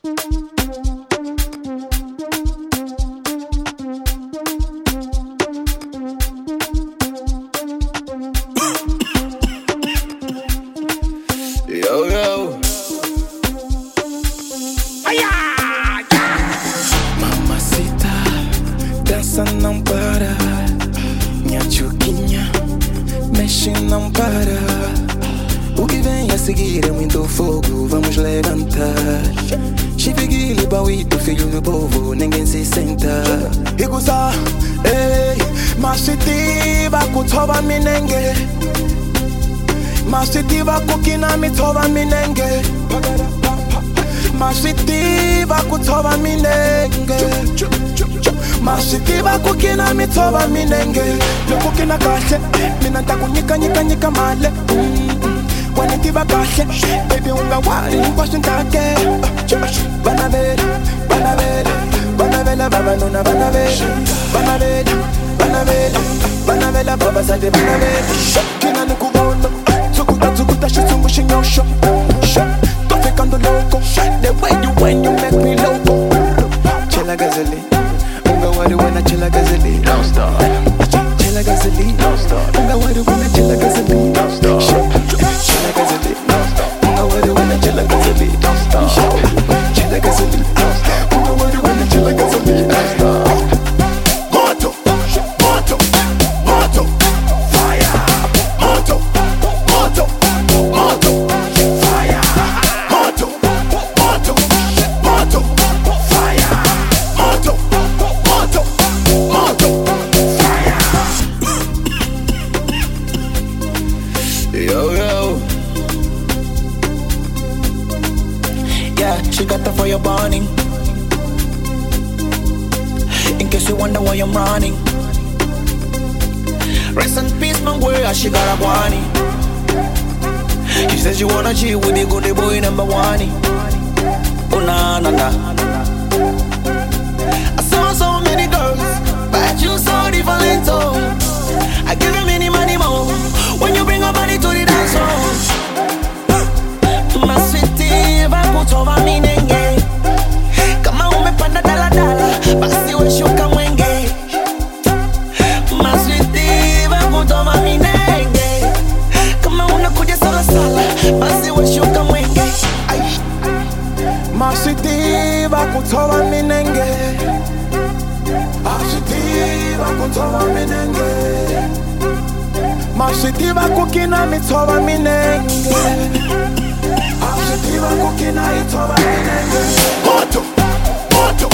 Yo, yo. Mamacita, dança não para. Minha chuquinha, mexe não para. O que vem a seguir é muito fogo, vamos levantar. Chifiguili, Bauito, filho do povo, ninguém se senta. Iguza, ei, machitiva, kutoba minenge. Machitiva, kukina mitoba minenge. Machitiva, kutoba minenge. Machitiva, kukina mitoba minenge. Kukina kashe, minanta kunyika nyika male. Wanitiba kashe, baby unga wari kwashin take. Banavela, banavela, banavela, baba nuna banavela. Banavela, banavela, banavela, baba sade banavela. Kina nukubono, tukuta shitungu shinyosho. Tô ficando louco, the way you when you make me loco. Chela gasoline, unga wari wana chela gasoline. Don't stop. Chela gasoline, don't stop. Unga wari wana chela gasoline. Don't stop. Chela gasoline, don't stop. Unga wari wana chela gasoline. Don't stop. Chela gasoline, don't stop. Unga wari wana chela gasoline. Don't stop. Moto, moto, moto, fire. Moto, moto, moto, fire. Moto, moto, moto, fire. Moto, moto, moto, fire. Yo, yo. Yeah, she got the fire burning. In case you wonder why I'm running. Rest in peace, my boy, she got a guani. She says you wanna cheat with the good boy number one. Oh na na na. I saw so many girls, but you so different. Oh, I give you many money more when you bring a body to the dance floor. My sweetie, bakutova minenge. Kama umepanda daladala, basi we shuka mwenge. My sweetie, bakutova minenge. Kama unakuja sala, basi we shuka mwenge. My sweetie, bakutova minenge. My sweetie, bakutova minenge. My sweetie, bakukina mitova minenge. Moto, moto,